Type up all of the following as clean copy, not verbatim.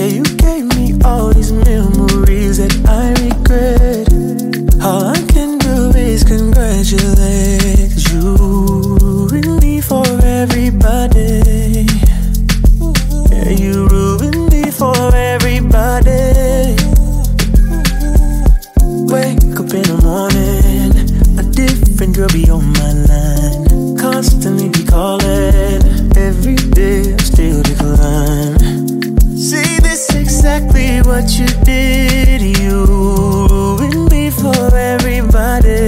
Yeah, you gave me all these memories that I regret. All I can do is congratulate, 'cause you ruined me for everybody. Yeah, you ruined me for everybody. Wake up in the morning, a different girl be on my line. Constantly be calling, every day I still decline. See, this exactly what you did. You ruined me for everybody.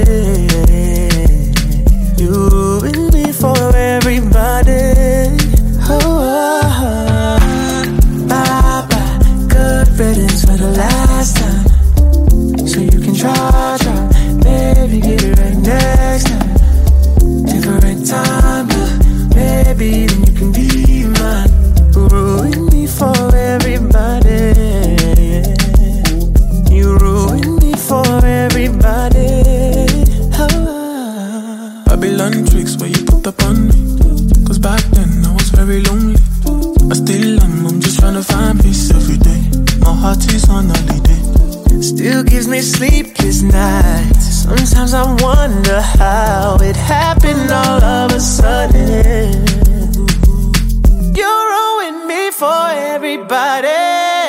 You ruined me for everybody. Oh, bye-bye, good riddance for the last time. So you can try, baby, get it right next time. Different time, but maybe then you can be mine. Ruin me for everybody. You ruin me for everybody. Oh. Babylon tricks where you put up on me. 'Cause back then I was very lonely. I still am, I'm just trying to find peace every day. My heart is on holiday. Still gives me sleepless nights. Sometimes I wonder how it happened all of a sudden. You ruined me for everybody.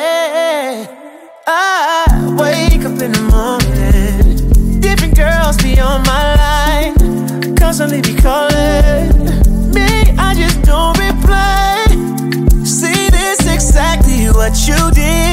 I wake up in the morning, different girls be on my line, constantly be calling me, I just don't reply. See, this exactly what you did.